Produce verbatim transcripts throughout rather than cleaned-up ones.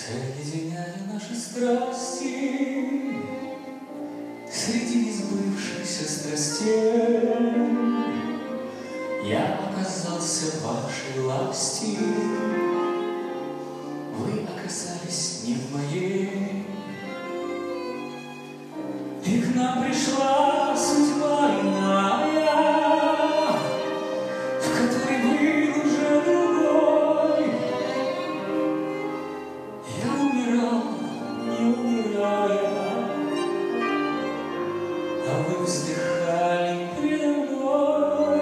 Соединяя наши страсти среди несбывшихся страстей, я оказался в вашей власти, вы оказались не в моей. И к нам пришла судьба иная, в которой был уже другой. Я умирал, не умирая, а вы вздыхали предо мной.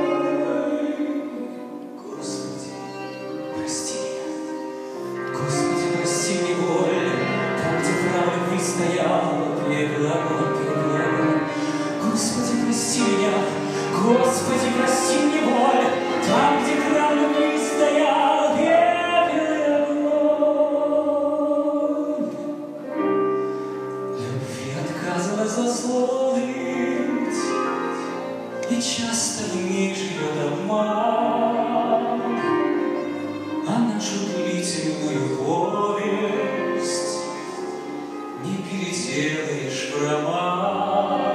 Господи, прости меня, Господи, прости мне боль, там, где храм любви стоял, пепел огонь, пепел огонь. Господи, прости меня, Господи, прости мне боль, там, где храм любви стоял, пепел и огонь. Любви отказывалась заслонить, и часто в ней живет обман, а нашу длительную повесть не переделаешь в роман.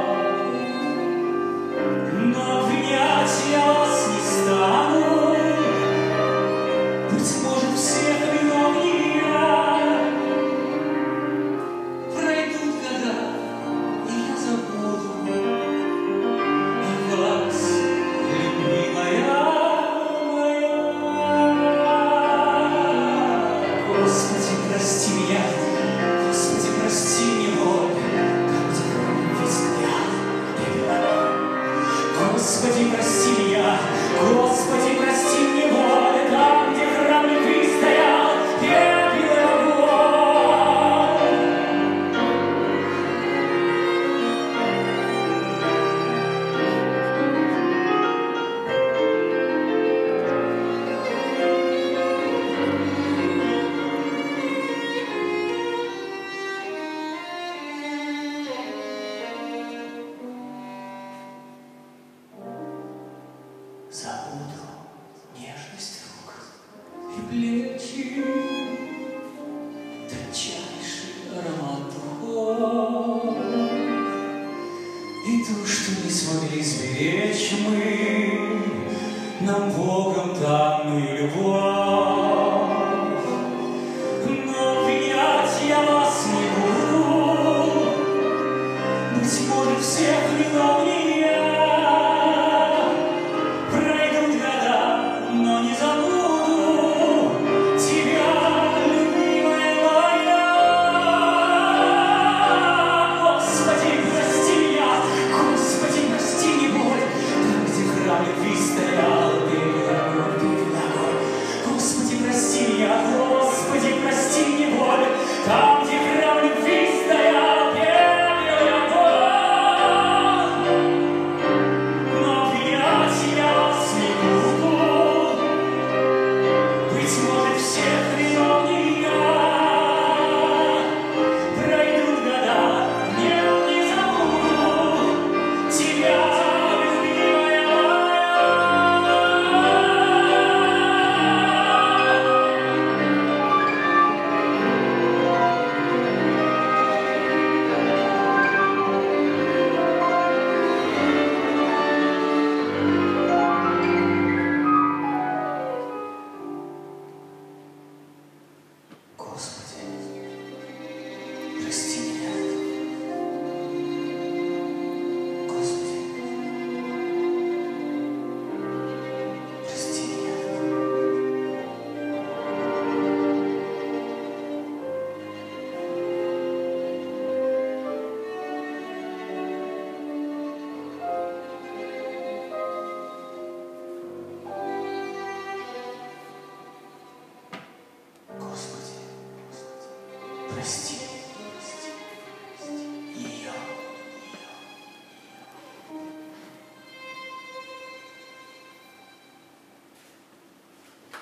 Но обвинять я вас не стану, быть может, всех виновнее я. Пройдут года, и я забуду о вас, любимая моя. Господи, прости меня, Господи, прости мне боль, там, где храм любви стоял, пепел огонь. Господи, прости меня, Господи, прости мне боль, там, где храм любви стоял, пепел и огонь. Забуду нежность рук и плечи, тончайший аромат духов, и то, что не смогли сберечь мы, нам Богом данную любовь. Но обвинять я вас не буду, быть может, всех виновнее. Господи, прости мне боль, там, где храм любви стоял, пепел и огонь. Но обвинять я вас не буду, быть может, всех виновнее я. Пройдут года, нет, не забуду тебя. Прости меня, Господи, прости меня. Господи, прости.